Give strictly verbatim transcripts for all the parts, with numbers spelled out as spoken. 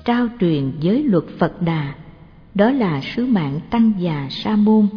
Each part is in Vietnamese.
trao truyền giới luật Phật Đà, đó là sứ mạng Tăng già Sa môn.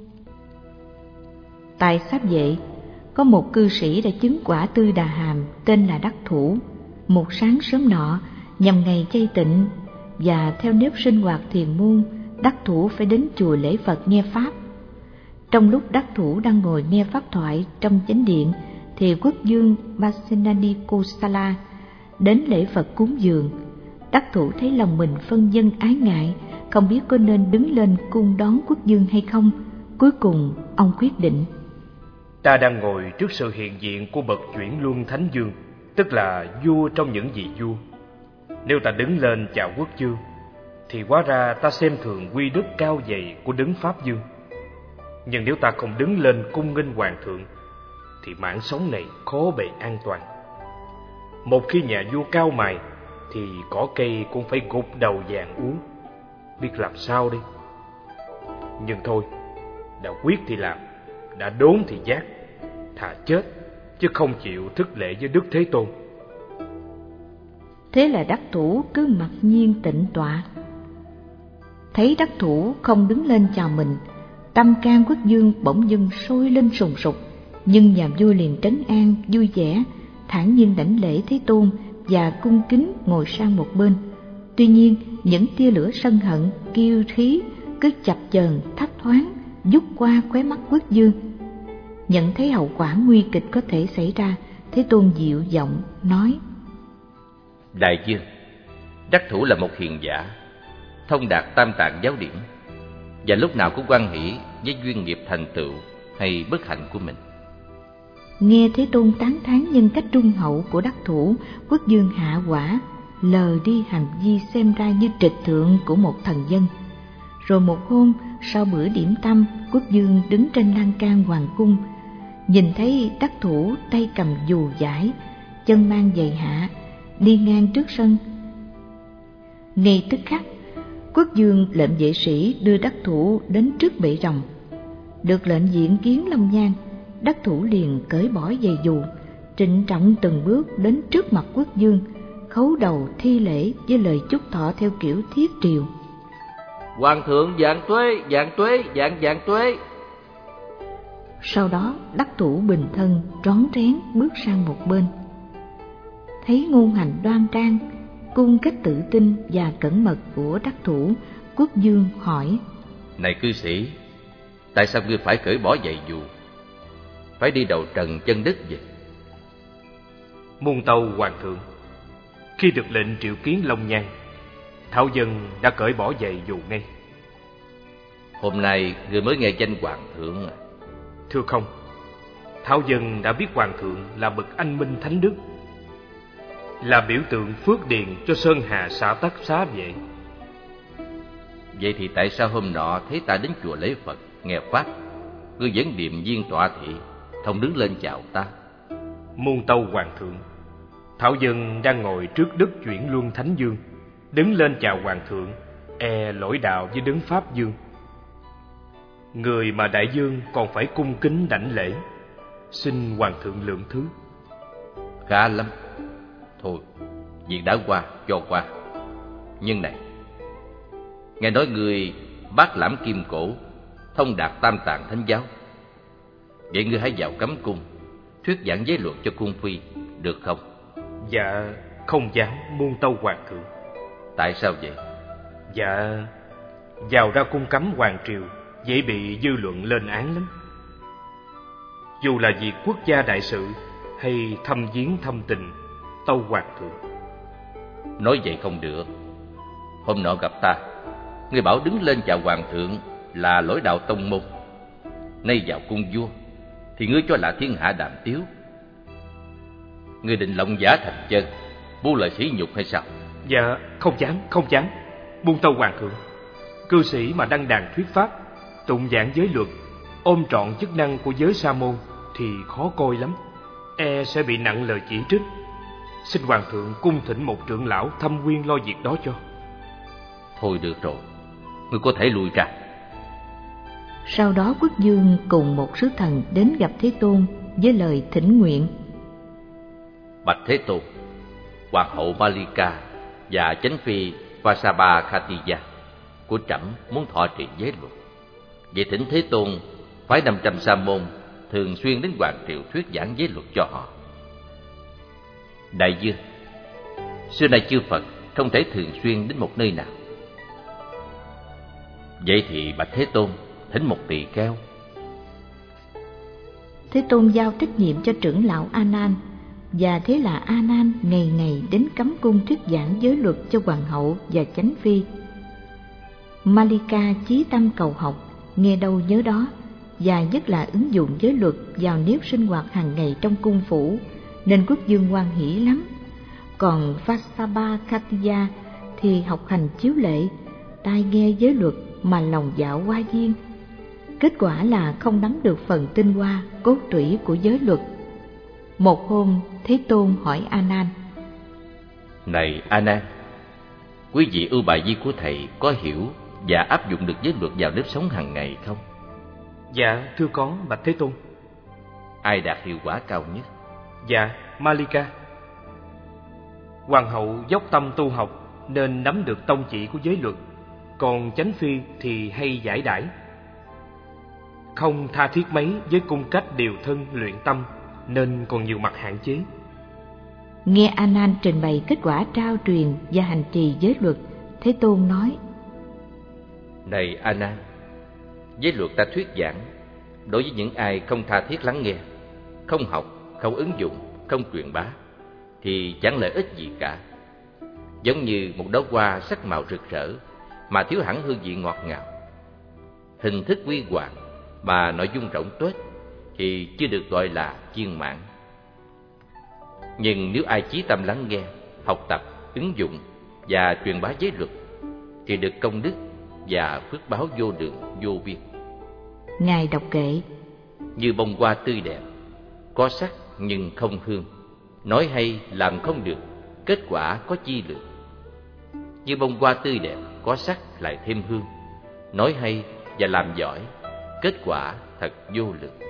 Tại Xáp Vệ, có một cư sĩ đã chứng quả Tư Đà Hàm tên là Đắc Thủ. Một sáng sớm nọ, nhằm ngày chay tịnh và theo nếp sinh hoạt thiền môn, Đắc Thủ phải đến chùa lễ Phật nghe pháp. Trong lúc Đắc Thủ đang ngồi nghe pháp thoại trong chánh điện, thì quốc vương Basenani Kosala đến lễ Phật cúng dường. Đắc Thủ thấy lòng mình phân vân ái ngại, không biết có nên đứng lên cung đón quốc vương hay không. Cuối cùng ông quyết định: Ta đang ngồi trước sự hiện diện của bậc chuyển luân thánh vương, tức là vua trong những vị vua. Nếu ta đứng lên chào quốc vương, thì hóa ra ta xem thường quy đức cao dày của đấng pháp vương. Nhưng nếu ta không đứng lên cung nghênh hoàng thượng, thì mạng sống này khó bề an toàn. Một khi nhà vua cao mài, thì cỏ cây cũng phải gục đầu vàng uống. Biết làm sao đây? Nhưng thôi, đã quyết thì làm, đã đốn thì giác. Thà chết, chứ không chịu thất lễ với Đức Thế Tôn. Thế là Đắc Thủ cứ mặc nhiên tịnh tọa. Thấy Đắc Thủ không đứng lên chào mình, tâm can quốc vương bỗng dưng sôi lên sùng sục. Nhưng nhà vua liền trấn an vui vẻ, thản nhiên đảnh lễ Thế Tôn và cung kính ngồi sang một bên. Tuy nhiên, những tia lửa sân hận, kiêu khí cứ chập chờn thấp thoáng vút qua khóe mắt quốc vương. Nhận thấy hậu quả nguy kịch có thể xảy ra, Thế Tôn dịu giọng nói: Đại vương, Đắc Thủ là một hiền giả, thông đạt tam tạng giáo điển, và lúc nào cũng hoan hỷ với duyên nghiệp thành tựu hay bất hạnh của mình. Nghe Thế Tôn tán thán nhân cách trung hậu của Đắc Thủ, quốc vương hạ quả, lờ đi hành vi xem ra như trịch thượng của một thần dân. Rồi một hôm, sau bữa điểm tâm, quốc vương đứng trên lan can hoàng cung, nhìn thấy Đắc Thủ tay cầm dù dải, chân mang giày hạ, đi ngang trước sân. Ngay tức khắc, quốc vương lệnh vệ sĩ đưa Đắc Thủ đến trước bệ rồng. Được lệnh diện kiến Long Nhan, Đắc Thủ liền cởi bỏ giày dù, trịnh trọng từng bước đến trước mặt quốc vương, khấu đầu thi lễ với lời chúc thọ theo kiểu thiết triều: Hoàng thượng vạn tuế, vạn tuế, vạn vạn tuế. Sau đó Đắc Thủ bình thân rón rén bước sang một bên. Thấy ngôn hành đoan trang, cung cách tự tin và cẩn mật của Đắc Thủ, quốc vương hỏi: Này cư sĩ, tại sao ngươi phải cởi bỏ giày dù, phải đi đầu trần chân đất vậy? Muôn tâu hoàng thượng, khi được lệnh triệu kiến Long Nhan, Thảo dân đã cởi bỏ giày dù ngay. Hôm nay ngươi mới nghe danh hoàng thượng à? Thưa không, Thảo dân đã biết hoàng thượng là bậc anh minh thánh đức, là biểu tượng phước điền cho Sơn Hà xã Tắc Xá Vệ. Vậy thì tại sao hôm nọ thấy ta đến chùa lễ Phật nghe pháp, ngươi vẫn điềm nhiên tọa thị, không đứng lên chào ta? Muôn tâu hoàng thượng, Thảo dân đang ngồi trước Đức Chuyển Luân Thánh Vương, đứng lên chào hoàng thượng e lỗi đạo với đấng Pháp Dương. Người mà đại vương còn phải cung kính đảnh lễ, xin hoàng thượng lượng thứ. Khá lắm. Thôi, việc đã qua, cho qua. Nhưng này, nghe nói người bác lãm kim cổ, thông đạt tam tạng thánh giáo. Vậy ngươi hãy vào cấm cung, thuyết giảng giới luật cho cung phi, được không? Dạ, không dám, muôn tâu hoàng thượng. Tại sao vậy? Dạ, vào ra cung cấm hoàng triều dễ bị dư luận lên án lắm. Dù là việc quốc gia đại sự hay thăm viếng thăm tình, tâu hoàng thượng. Nói vậy không được. Hôm nọ gặp ta, ngươi bảo đứng lên chào hoàng thượng là lỗi đạo tông môn. Nay vào cung vua thì ngươi cho là thiên hạ đàm tiếu. Ngươi định lộng giả thành chân, buông lời sỉ nhục hay sao? Dạ, không dám, không dám, muôn tâu hoàng thượng. Cư sĩ mà đăng đàn thuyết pháp, tụng giảng giới luật, ôm trọn chức năng của giới sa môn thì khó coi lắm, e sẽ bị nặng lời chỉ trích. Xin hoàng thượng cung thỉnh một trưởng lão thâm quyên lo việc đó cho. Thôi được rồi, ngươi có thể lui ra. Sau đó quốc vương cùng một sứ thần đến gặp Thế Tôn với lời thỉnh nguyện: Bạch Thế Tôn, hoàng hậu Malika và chánh phi Vasabhakatiya của trẫm muốn thọ trì giới luật. Vậy thỉnh Thế Tôn phái năm trăm sa môn thường xuyên đến hoàng triều thuyết giảng giới luật cho họ. Đại vương, xưa nay chư Phật không thể thường xuyên đến một nơi nào. Vậy thì bạch Thế Tôn thỉnh một tỳ kheo. Thế Tôn giao trách nhiệm cho trưởng lão A Nan, và thế là A Nan ngày ngày đến cấm cung thuyết giảng giới luật cho hoàng hậu và chánh phi. Malika chí tâm cầu học, nghe đâu nhớ đó, và nhất là ứng dụng giới luật vào nếp sinh hoạt hàng ngày trong cung phủ, nên quốc vương hoan hỷ lắm. Còn Vasabhakatiya thì học hành chiếu lệ, tai nghe giới luật mà lòng dạo hoa viên. Kết quả là không nắm được phần tinh hoa, cốt tủy của giới luật. Một hôm, Thế Tôn hỏi A Nan: Này A Nan, quý vị ưu bà di của thầy có hiểu và áp dụng được giới luật vào nếp sống hàng ngày không? Dạ, thưa con, bạch Thế Tôn. Ai đạt hiệu quả cao nhất? Dạ, Malika. Hoàng hậu dốc tâm tu học nên nắm được tông chỉ của giới luật, còn chánh phi thì hay giải đãi, không tha thiết mấy với cung cách điều thân luyện tâm, nên còn nhiều mặt hạn chế. Nghe A Nan trình bày kết quả trao truyền và hành trì giới luật, Thế Tôn nói: Này A Nan, giới luật ta thuyết giảng đối với những ai không tha thiết lắng nghe, không học, không ứng dụng, không truyền bá thì chẳng lợi ích gì cả. Giống như một đóa hoa sắc màu rực rỡ mà thiếu hẳn hương vị ngọt ngào, hình thức huy hoàng mà nội dung rỗng tuếch thì chưa được gọi là viên mãn. Nhưng nếu ai chí tâm lắng nghe, học tập, ứng dụng và truyền bá giới luật thì được công đức và phước báo vô lượng vô biên. Ngài đọc kệ: Như bông hoa tươi đẹp, có sắc nhưng không hương, nói hay làm không được, kết quả có chi lượng. Như bông hoa tươi đẹp, có sắc lại thêm hương, nói hay và làm giỏi, kết quả thật vô lượng.